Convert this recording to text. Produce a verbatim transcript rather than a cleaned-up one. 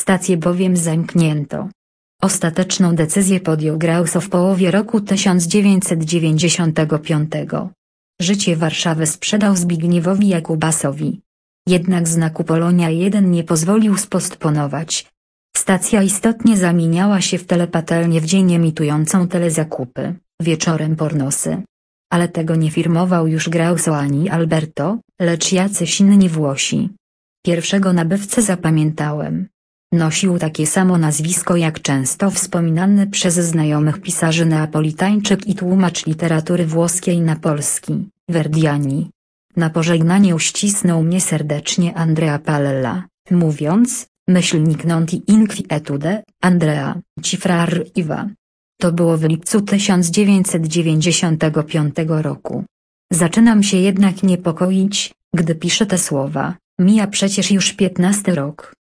Stację bowiem zamknięto. Ostateczną decyzję podjął Grauso w połowie roku tysiąc dziewięćset dziewięćdziesiątego piątego. Życie Warszawy sprzedał Zbigniewowi Jakubasowi. Jednak znaku Polonia jeden nie pozwolił spostponować. Stacja istotnie zamieniała się w telepatelnię w dzień emitującą telezakupy, wieczorem pornosy. Ale tego nie firmował już Grauso ani Alberto, lecz jacyś inni Włosi. Pierwszego nabywcę zapamiętałem. Nosił takie samo nazwisko jak często wspominany przez znajomych pisarzy neapolitańczyk i tłumacz literatury włoskiej na polski, Verdiani. Na pożegnanie uścisnął mnie serdecznie Andrea Palla, mówiąc: myślnik non ti inquietude, Andrea, cifra arriva. To było w lipcu tysiąc dziewięćset dziewięćdziesiątego piątego roku. Zaczynam się jednak niepokoić, gdy piszę te słowa, mija przecież już piętnasty rok.